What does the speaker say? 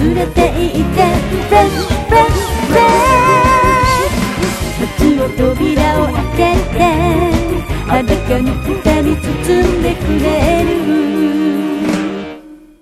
連れて行ってフレッシュフレッシュフレッシュ街の扉を開けて裸の二人連